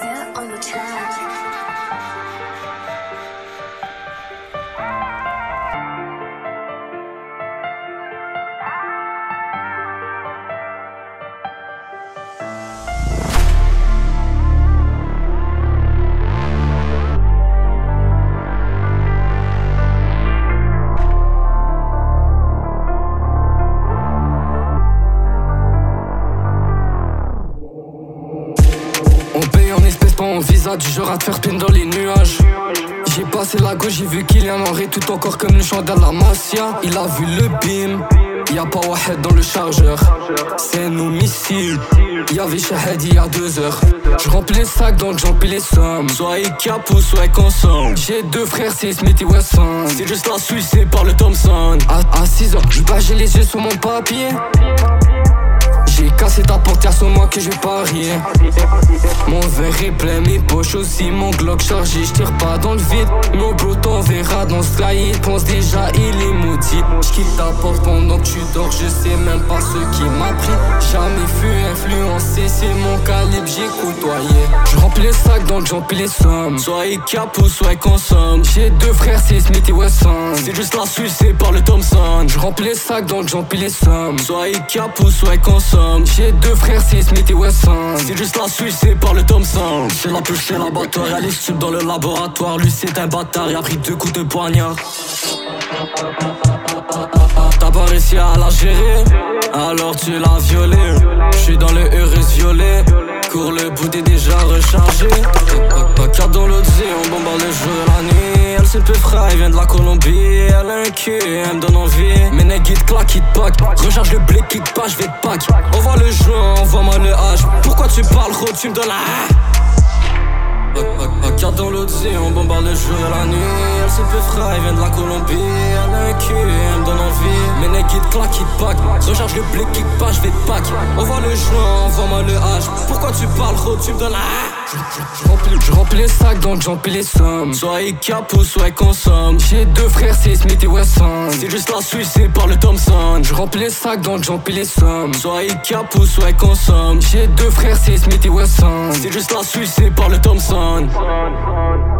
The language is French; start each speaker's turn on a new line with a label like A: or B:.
A: Still on the track.
B: On paye en espèces, pas en visa, du genre à te faire peine dans les nuages. J'ai passé la gauche, j'ai vu qu'il y a un arrêt tout encore comme le chanteur de la Masia. Il a vu le bim, y'a pas Wahed dans le chargeur. C'est nos missiles, y'avait Shahed il y a 2 heures. Je remplis les sacs donc j'empile les sommes. Soit il cap ou soit il consomme. J'ai 2 frères, c'est Smith et Wesson. C'est juste la Suisse, c'est par le Thompson. À 6 heures, j'ai les yeux sur mon papier. J'ai cassé ta portière sur moi que j'ai parié. Mon verre est plein, mes poches aussi, mon Glock chargé, j'tire pas dans le vide. Mon bro t'enverra dans ce fly, il pense déjà il est maudit. J'quitte ta porte pendant que tu dors, je sais même pas ce qui m'a pris. Jamais fut influencé, c'est mon calibre, j'ai côtoyé. Je remplis les sacs donc j'empile les sommes. Soit il cap ou soit il consomme. J'ai 2 frères, c'est Smith et Wesson. C'est juste la Suisse, c'est par le Thompson. Je remplis les sacs donc j'empile les sommes. Soit il cap ou soit il consomme. J'ai 2 frères, c'est Smith et Wesson. C'est juste la Suisse, c'est par le Thompson. C'est la plus chez l'abattoir, y'a les subs dans le laboratoire. Lui c'est un bâtard, il a pris 2 coups de poignard. T'as pas réussi à la gérer, alors tu l'as violé. J'suis dans le heureuse violet, cours le bout est déjà rechargé. Carte dans l'autre on bombarde le jour et la nuit. Elle se peut frais, elle vient de la Colombie. Elle a un cul, elle me donne envie. Mes nègres claque, ils te pack. Recharge le blé, kick pas, j'vais te pack. On voit le joint, envoie-moi le H. Pourquoi tu parles gros, tu me donnes la carte dans l'autre on bombarde le jour et la nuit. Elle se peut frais, elle vient de la Colombie. Elle a un cul, elle me donne envie. Mes nègres claque, ils te pack. Recharge le blé, kick pas, j'vais te pack. On voit le joint, envoie-moi le H. Pourquoi tu parles gros, tu me donnes la Je remplis les sacs donc j'empile les sommes. Soit il cap ou soit il consomme. J'ai 2 frères, c'est Smith et Wesson. C'est juste la Suisse, c'est par le Thompson. Je remplis les sacs donc j'empile les sommes. Soit il cap ou soit il consomme. J'ai 2 frères, c'est Smith et Wesson. C'est juste la Suisse, c'est par le Thompson.